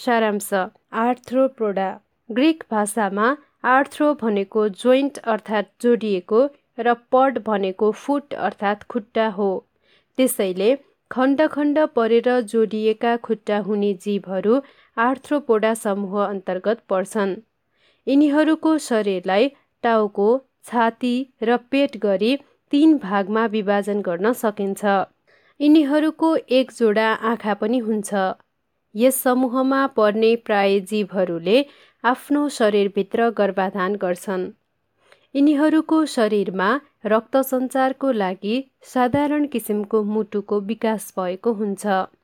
सारांश। Arthropoda. Greek भाषामा arthro भनेको जोइन्ट अर्थात् जोडिएको र पड भनेको फुट अर्थात् खुट्टा हो। त्यसैले खण्ड खण्ड परेर जोडिएका खुट्टा हुने जीवहरू आर्थ्रोपोडा समूह अन्तर्गत पर्छन्। यिनीहरूको शरीरलाई टाउको, छाती र पेट गरी 3 भागमा विभाजन गर्न सकिन्छ। यिनीहरूको एक जोडा आँखा पनि हुन्छ। यस समूहमा पर्ने प्राय जीवहरूले आफ्नो शरीरभित्र गर्भाधान गर्छन्। यिनीहरूको शरीरमा रक्त सञ्चारको लागि साधारण किसिमको मुटुको विकास भएको हुन्छ।